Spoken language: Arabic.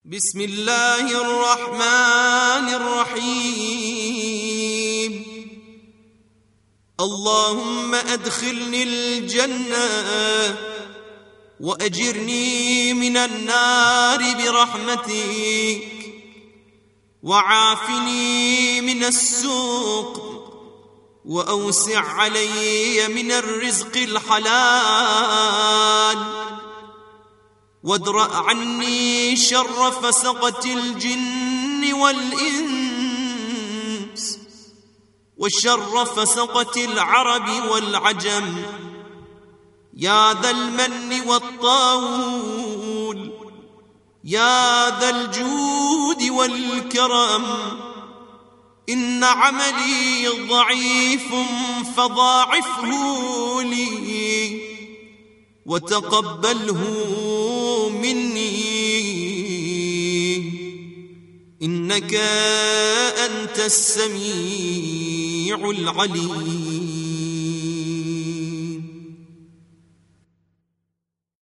بسم الله الرحمن الرحيم. اللهم أدخلني الجنة وأجرني من النار برحمتك، وعافني من السوق، وأوسع علي من الرزق الحلال، وادرأ عني شر فسقة الجن والإنس، وشر فسقة العرب والعجم، يا ذا المن والطول، يا ذا الجود والكرم. إن عملي ضعيف فضاعفه لي، وتقبله مني، إنك أنت السميع العليم.